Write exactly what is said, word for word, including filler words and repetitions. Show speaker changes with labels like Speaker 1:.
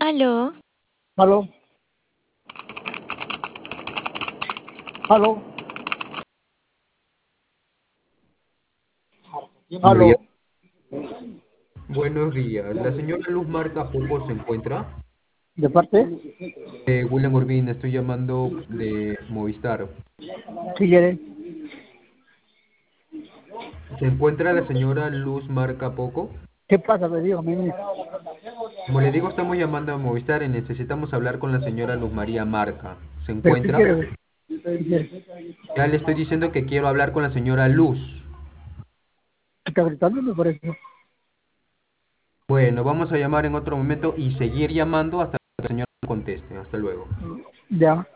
Speaker 1: Aló,
Speaker 2: Aló, aló,
Speaker 3: Bueno, ya-
Speaker 2: aló.
Speaker 3: buenos días. La señora Luz Marca Poco se encuentra.
Speaker 2: ¿De parte?
Speaker 3: Eh, William Urbina, estoy llamando de Movistar.
Speaker 2: Si quiere.
Speaker 3: ¿Se encuentra la señora Luz Marca Poco?
Speaker 2: ¿Qué pasa? Le digo, mi
Speaker 3: Como le digo, estamos llamando a Movistar y necesitamos hablar con la señora Luz María Marca. ¿Se
Speaker 2: ¿Pero qué
Speaker 3: encuentra?
Speaker 2: quiere? ¿Qué quiere?
Speaker 3: Ya le estoy diciendo que quiero hablar con la señora Luz.
Speaker 2: ¿Está gritándome por eso?
Speaker 3: Bueno, vamos a llamar en otro momento y seguir llamando hasta que la señora conteste. Hasta luego.
Speaker 2: Ya.